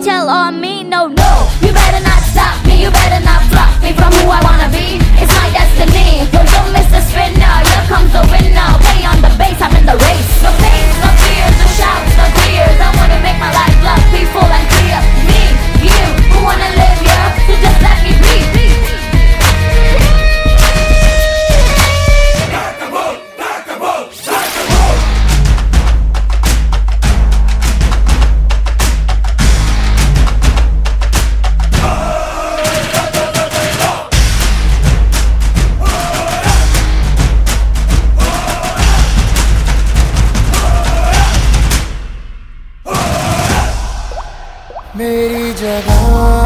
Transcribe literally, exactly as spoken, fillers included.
tell on me, no, no. You better not stop me, you better not block me from who I wanna be. It's my destiny. Yo, don't miss the spinner, here comes the winner. Play on the bass, I'm in the race. No pain, no fears, no shouts, no tears. I wanna make my life love peaceful and clear. Me, you, who wanna live here, so just let me be. मेरी जगह